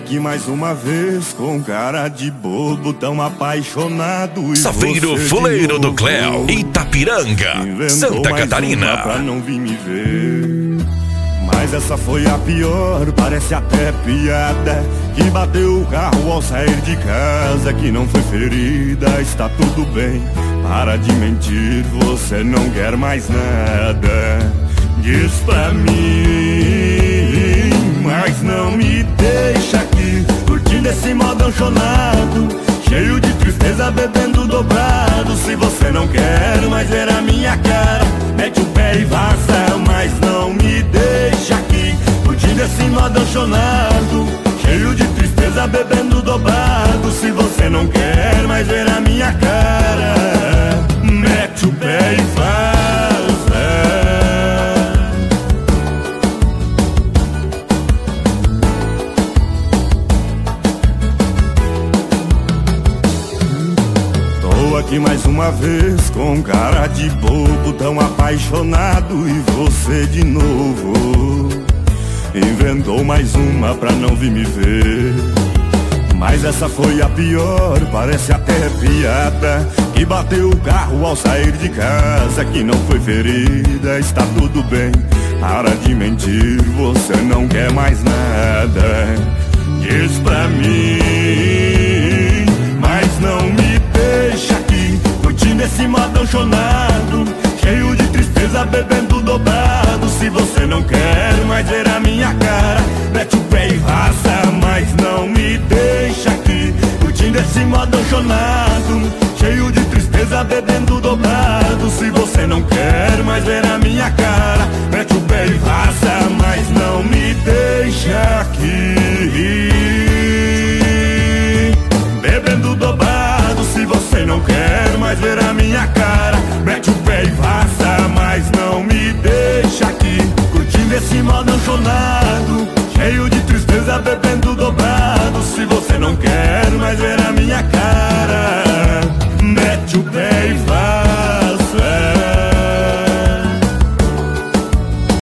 aqui mais uma vez com cara de bobo, tão apaixonado. E Safeiro Fuleiro do Cléo, Itapiranga, Santa Catarina. Pra não vir me ver. Mas essa foi a pior, parece até piada. Que bateu o carro ao sair de casa, que não foi ferida, está tudo bem. Para de mentir, você não quer mais nada. Diz pra mim, mas não me deixa aqui curtindo esse modão chonado, cheio de tristeza, bebendo dobrado. Se você não quer mais ver a minha cara, mete o pé e vaza. Mas não me deixa aqui curtindo esse modão chonado, cheio de tristeza, bebendo dobrado. Se você não quer mais ver a minha cara, mete o pé e vaza. Aqui mais uma vez com cara de bobo, tão apaixonado. E você de novo inventou mais uma pra não vir me ver. Mas essa foi a pior, parece até piada. Que bateu o carro ao sair de casa, que não foi ferida, está tudo bem. Para de mentir, você não quer mais nada. Diz pra mim, mas não me deixa aqui curtindo esse modão chonado, cheio de tristeza, bebendo dobrado. Se você não quer mais ver a minha cara, mete o pé e vaza. Mas não me deixa aqui curtindo esse modão chonado, cheio de tristeza, bebendo dobrado. Se você não quer mais ver a minha cara, mete o pé e vaza.